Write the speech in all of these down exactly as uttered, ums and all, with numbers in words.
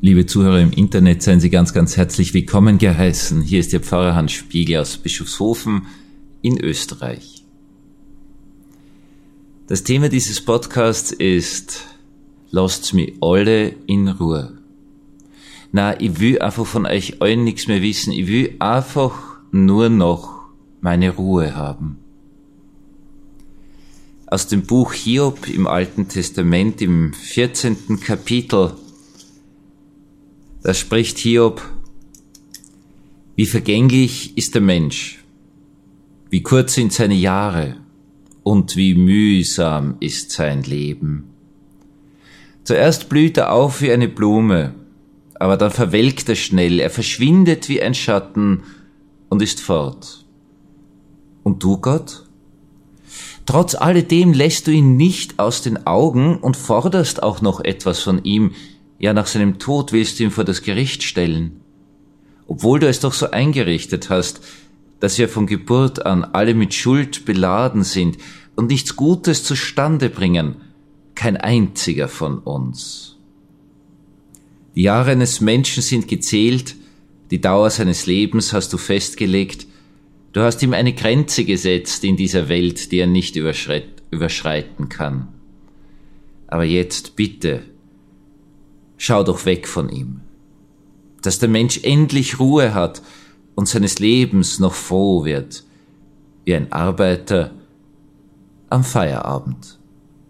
Liebe Zuhörer im Internet, seien Sie ganz, ganz herzlich willkommen geheißen. Hier ist Ihr Pfarrer Hans Spiegel aus Bischofshofen in Österreich. Das Thema dieses Podcasts ist: Lasst's mich alle in Ruhe. Na, ich will einfach von euch allen nichts mehr wissen. Ich will einfach nur noch meine Ruhe haben. Aus dem Buch Hiob im Alten Testament, im vierzehnten Kapitel, da spricht Hiob: Wie vergänglich ist der Mensch, wie kurz sind seine Jahre und wie mühsam ist sein Leben. Zuerst blüht er auf wie eine Blume, aber dann verwelkt er schnell, er verschwindet wie ein Schatten und ist fort. Und du, Gott? Trotz alledem lässt du ihn nicht aus den Augen und forderst auch noch etwas von ihm. Ja, nach seinem Tod willst du ihn vor das Gericht stellen. Obwohl du es doch so eingerichtet hast, dass wir von Geburt an alle mit Schuld beladen sind und nichts Gutes zustande bringen, kein einziger von uns. Die Jahre eines Menschen sind gezählt, die Dauer seines Lebens hast du festgelegt. Du hast ihm eine Grenze gesetzt in dieser Welt, die er nicht überschreiten kann. Aber jetzt bitte, schau doch weg von ihm, dass der Mensch endlich Ruhe hat und seines Lebens noch froh wird, wie ein Arbeiter am Feierabend.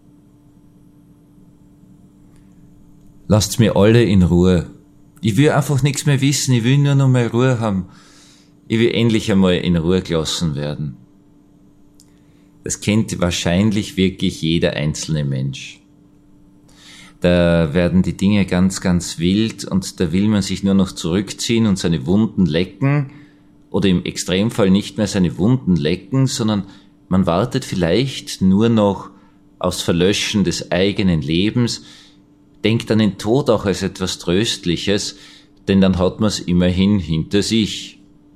Lasst's mir alle in Ruhe. Ich will einfach nichts mehr wissen, ich will nur noch mal Ruhe haben. Ich will endlich einmal in Ruhe gelassen werden. Das kennt wahrscheinlich wirklich jeder einzelne Mensch. Da werden die Dinge ganz, ganz wild und da will man sich nur noch zurückziehen und seine Wunden lecken oder im Extremfall nicht mehr seine Wunden lecken, sondern man wartet vielleicht nur noch aufs Verlöschen des eigenen Lebens, denkt an den Tod auch als etwas Tröstliches, denn dann hat man es immerhin hinter sich.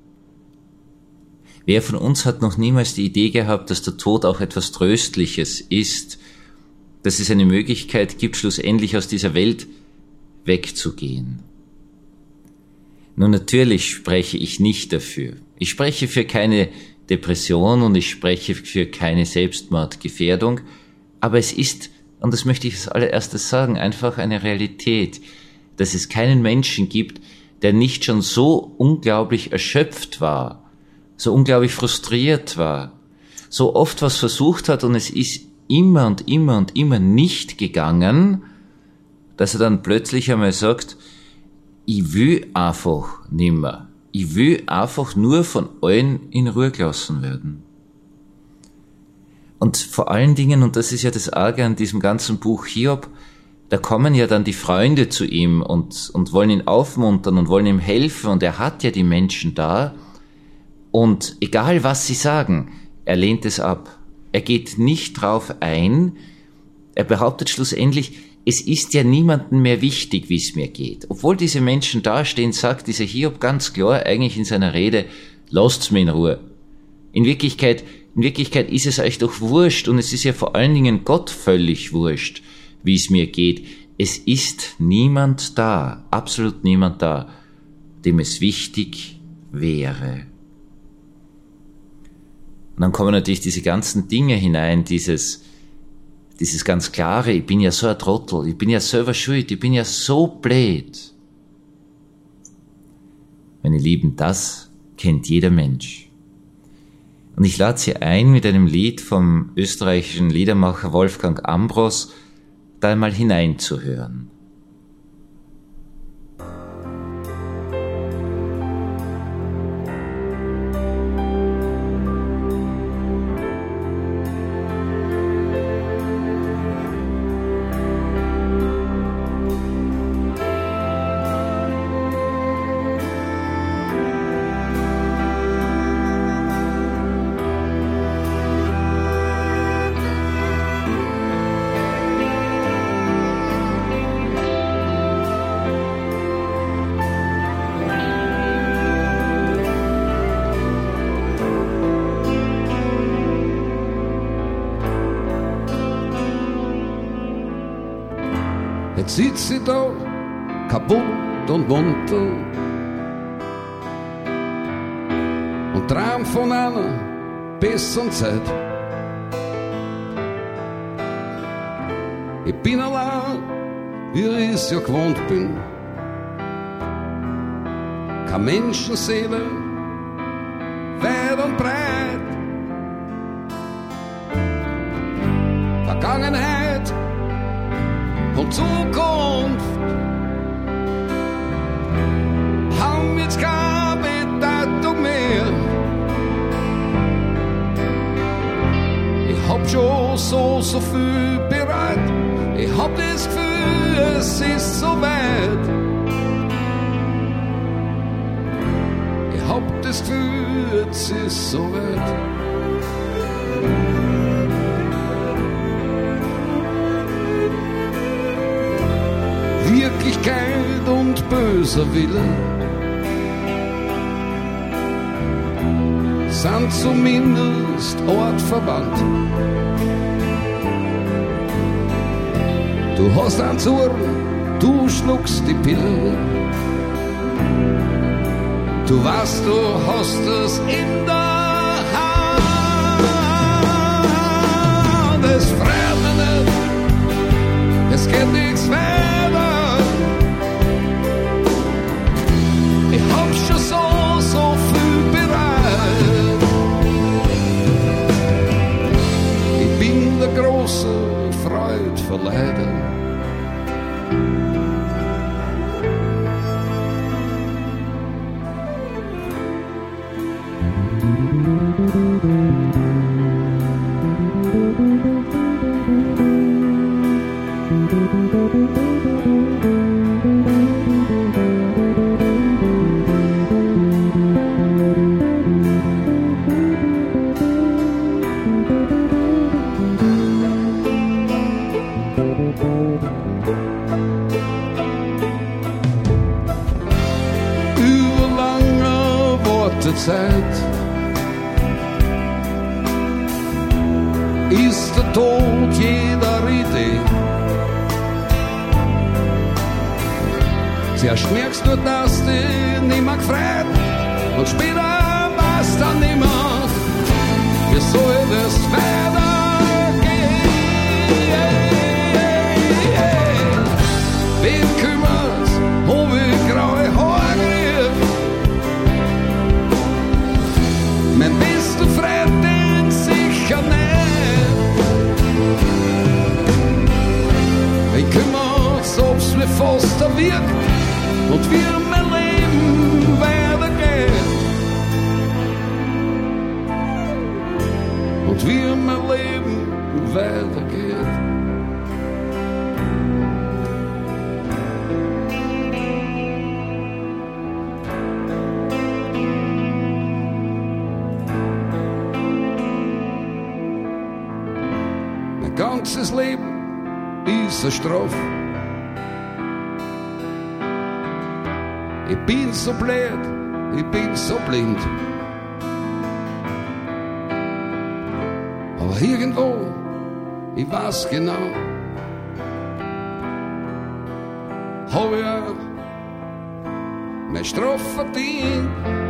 Wer von uns hat noch niemals die Idee gehabt, dass der Tod auch etwas Tröstliches ist, dass es eine Möglichkeit gibt, schlussendlich aus dieser Welt wegzugehen? Nun, natürlich spreche ich nicht dafür. Ich spreche für keine Depression und ich spreche für keine Selbstmordgefährdung, aber es ist, und das möchte ich als allererstes sagen, einfach eine Realität, dass es keinen Menschen gibt, der nicht schon so unglaublich erschöpft war, so unglaublich frustriert war, so oft was versucht hat und es ist immer und immer und immer nicht gegangen, dass er dann plötzlich einmal sagt, ich will einfach nimmer. Ich will einfach nur von allen in Ruhe gelassen werden. Und vor allen Dingen, und das ist ja das Arge an diesem ganzen Buch Hiob, da kommen ja dann die Freunde zu ihm und, und wollen ihn aufmuntern und wollen ihm helfen und er hat ja die Menschen da und egal was sie sagen, er lehnt es ab. Er geht nicht drauf ein. Er behauptet schlussendlich, es ist ja niemandem mehr wichtig, wie es mir geht. Obwohl diese Menschen dastehen, sagt dieser Hiob ganz klar eigentlich in seiner Rede, lasst's mir in Ruhe. In Wirklichkeit, in Wirklichkeit ist es euch doch wurscht und es ist ja vor allen Dingen Gott völlig wurscht, wie es mir geht. Es ist niemand da, absolut niemand da, dem es wichtig wäre. Und dann kommen natürlich diese ganzen Dinge hinein, dieses, dieses ganz klare, ich bin ja so ein Trottel, ich bin ja selber schuld, ich bin ja so blöd. Meine Lieben, das kennt jeder Mensch. Und ich lade Sie ein, mit einem Lied vom österreichischen Liedermacher Wolfgang Ambros da einmal hineinzuhören. Jetzt sitzt sie da, kaputt und munter und traum von einer besseren Zeit. Ich bin allein, wie ich es ja gewohnt bin. Keine Menschenseele, weit und breit. Vergangenheit und Zukunft haben jetzt keine Bedeutung mehr. Ich hab schon so, so viel bereit. Ich hab das Gefühl, es ist so weit. Ich hab das Gefühl, es ist so weit. Wirklichkeit und böser Wille sind zumindest artverwandt. Du hast einen Zorn, du schluckst die Pille. Du weißt, du hast es in der Hand. Es freut mich nicht, es geht nichts weiter. Ich hab schon so, so viel bereit. Ich bin der große Freudverleider. Zeit ist der Tod jeder Idee. Zuerst merkst du, dass dich nimmer gefreut und später weißt du dann nimmer, wie soll das weitergehen. Wen kümmert's, ob ich graue Haare krieg? Mein bester Freund denkt sicher nicht. Wen kümmert's, ob's mir fast erwirkt und wie mein Leben weitergeht. Und wie mein Leben weitergeht. Mein ganzes Leben ist eine Strafe. Ich bin so blöd, ich bin so blind. Aber irgendwo, ich weiß genau, hab ich auch meine Strafe verdient.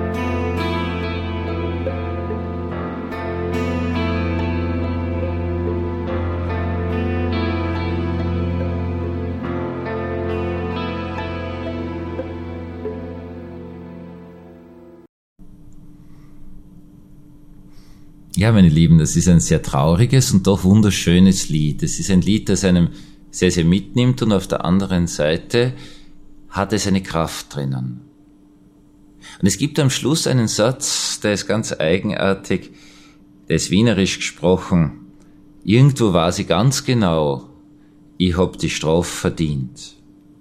Ja, meine Lieben, das ist ein sehr trauriges und doch wunderschönes Lied. Es ist ein Lied, das einem sehr, sehr mitnimmt und auf der anderen Seite hat es eine Kraft drinnen. Und es gibt am Schluss einen Satz, der ist ganz eigenartig, der ist wienerisch gesprochen. Irgendwo weiß ich ganz genau, ich hab die Strafe verdient.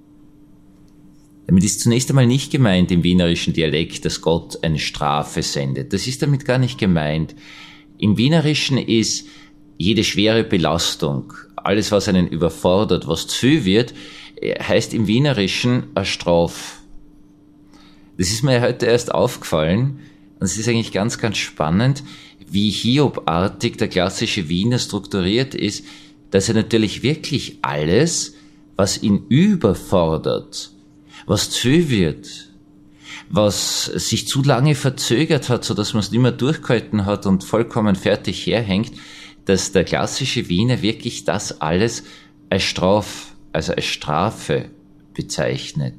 Damit ist zunächst einmal nicht gemeint im wienerischen Dialekt, dass Gott eine Strafe sendet. Das ist damit gar nicht gemeint. Im Wienerischen ist jede schwere Belastung, alles was einen überfordert, was zu viel wird, heißt im Wienerischen eine Strafe. Das ist mir heute erst aufgefallen und es ist eigentlich ganz, ganz spannend, wie Hiob-artig der klassische Wiener strukturiert ist, dass er natürlich wirklich alles, was ihn überfordert, was zu viel wird, was sich zu lange verzögert hat, so dass man es nicht mehr durchgehalten hat und vollkommen fertig herhängt, dass der klassische Wiener wirklich das alles als Straf, also als Strafe bezeichnet.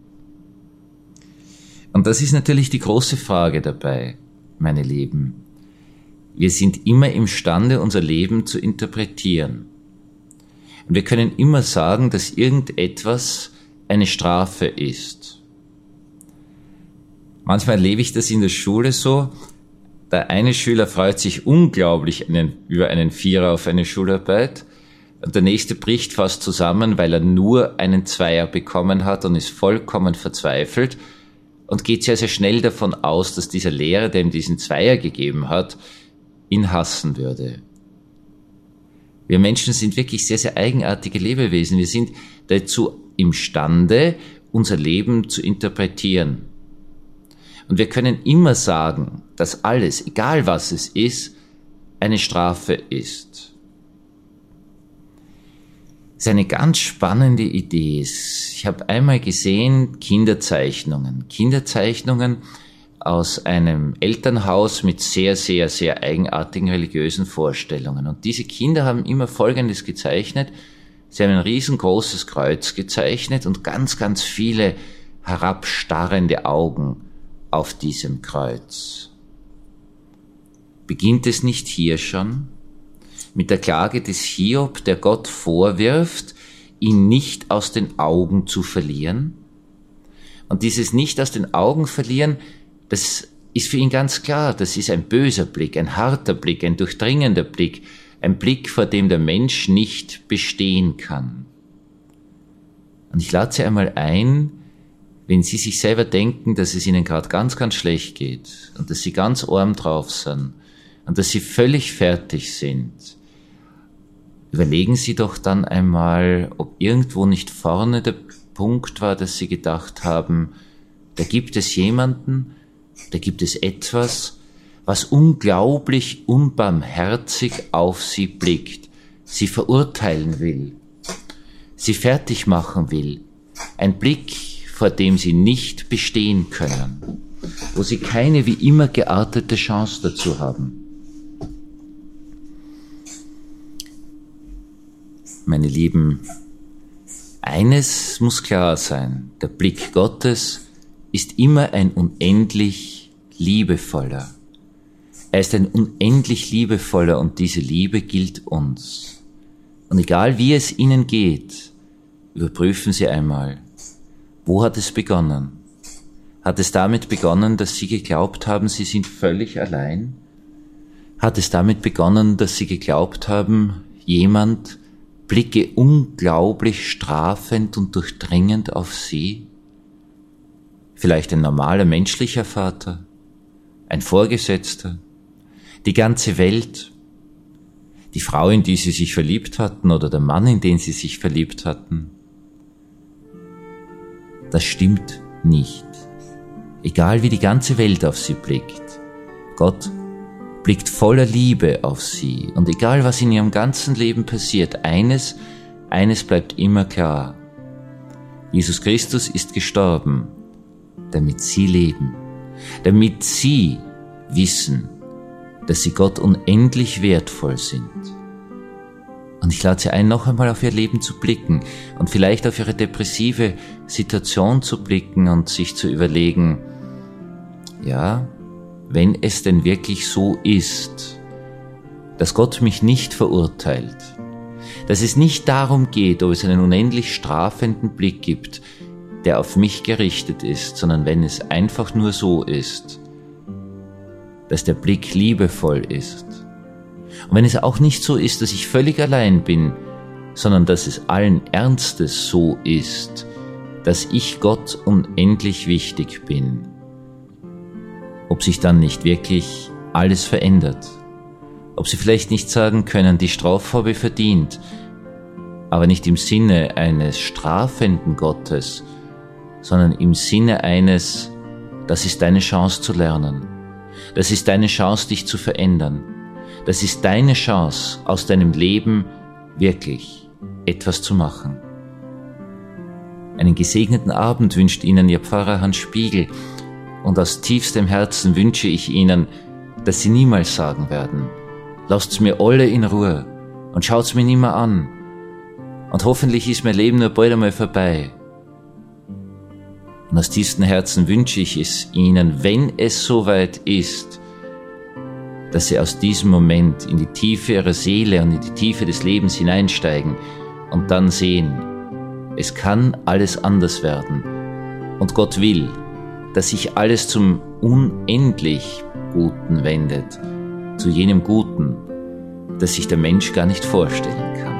Und das ist natürlich die große Frage dabei, meine Lieben. Wir sind immer imstande, unser Leben zu interpretieren. Und wir können immer sagen, dass irgendetwas eine Strafe ist. Manchmal erlebe ich das in der Schule so, der eine Schüler freut sich unglaublich einen, über einen Vierer auf eine Schularbeit und der nächste bricht fast zusammen, weil er nur einen Zweier bekommen hat und ist vollkommen verzweifelt und geht sehr, sehr schnell davon aus, dass dieser Lehrer, der ihm diesen Zweier gegeben hat, ihn hassen würde. Wir Menschen sind wirklich sehr, sehr eigenartige Lebewesen. Wir sind dazu imstande, unser Leben zu interpretieren. Und wir können immer sagen, dass alles, egal was es ist, eine Strafe ist. Das ist eine ganz spannende Idee. Ich habe einmal gesehen Kinderzeichnungen. Kinderzeichnungen aus einem Elternhaus mit sehr, sehr, sehr eigenartigen religiösen Vorstellungen. Und diese Kinder haben immer Folgendes gezeichnet. Sie haben ein riesengroßes Kreuz gezeichnet und ganz, ganz viele herabstarrende Augen auf diesem Kreuz. Beginnt es nicht hier schon mit der Klage des Hiob, der Gott vorwirft, ihn nicht aus den Augen zu verlieren? Und dieses nicht aus den Augen verlieren, das ist für ihn ganz klar, das ist ein böser Blick, ein harter Blick, ein durchdringender Blick, ein Blick, vor dem der Mensch nicht bestehen kann. Und ich lade Sie einmal ein, wenn Sie sich selber denken, dass es Ihnen gerade ganz, ganz schlecht geht und dass Sie ganz arm drauf sind und dass Sie völlig fertig sind, überlegen Sie doch dann einmal, ob irgendwo nicht vorne der Punkt war, dass Sie gedacht haben, da gibt es jemanden, da gibt es etwas, was unglaublich unbarmherzig auf Sie blickt, Sie verurteilen will, Sie fertig machen will, ein Blick, vor dem Sie nicht bestehen können, wo Sie keine wie immer geartete Chance dazu haben. Meine Lieben, eines muss klar sein, der Blick Gottes ist immer ein unendlich liebevoller. Er ist ein unendlich liebevoller und diese Liebe gilt uns. Und egal wie es Ihnen geht, überprüfen Sie einmal, wo hat es begonnen? Hat es damit begonnen, dass Sie geglaubt haben, Sie sind völlig allein? Hat es damit begonnen, dass Sie geglaubt haben, jemand blicke unglaublich strafend und durchdringend auf Sie? Vielleicht ein normaler menschlicher Vater, ein Vorgesetzter, die ganze Welt, die Frau, in die Sie sich verliebt hatten oder der Mann, in den Sie sich verliebt hatten. Das stimmt nicht. Egal wie die ganze Welt auf Sie blickt, Gott blickt voller Liebe auf Sie. Und egal was in Ihrem ganzen Leben passiert, eines, eines bleibt immer klar. Jesus Christus ist gestorben, damit Sie leben, damit Sie wissen, dass Sie Gott unendlich wertvoll sind. Und ich lade Sie ein, noch einmal auf Ihr Leben zu blicken und vielleicht auf Ihre depressive Situation zu blicken und sich zu überlegen, ja, wenn es denn wirklich so ist, dass Gott mich nicht verurteilt, dass es nicht darum geht, ob es einen unendlich strafenden Blick gibt, der auf mich gerichtet ist, sondern wenn es einfach nur so ist, dass der Blick liebevoll ist. Und wenn es auch nicht so ist, dass ich völlig allein bin, sondern dass es allen Ernstes so ist, dass ich Gott unendlich wichtig bin, ob sich dann nicht wirklich alles verändert, ob Sie vielleicht nicht sagen können, die Strafe habe ich verdient, aber nicht im Sinne eines strafenden Gottes, sondern im Sinne eines, das ist deine Chance zu lernen, das ist deine Chance, dich zu verändern, das ist deine Chance, aus deinem Leben wirklich etwas zu machen. Einen gesegneten Abend wünscht Ihnen Ihr Pfarrer Hans Spiegel. Und aus tiefstem Herzen wünsche ich Ihnen, dass Sie niemals sagen werden, lasst's mir alle in Ruhe und schaut's mir nimmer an. Und hoffentlich ist mein Leben nur bald einmal vorbei. Und aus tiefstem Herzen wünsche ich es Ihnen, wenn es soweit ist, dass Sie aus diesem Moment in die Tiefe Ihrer Seele und in die Tiefe des Lebens hineinsteigen und dann sehen, es kann alles anders werden. Und Gott will, dass sich alles zum unendlich Guten wendet, zu jenem Guten, das sich der Mensch gar nicht vorstellen kann.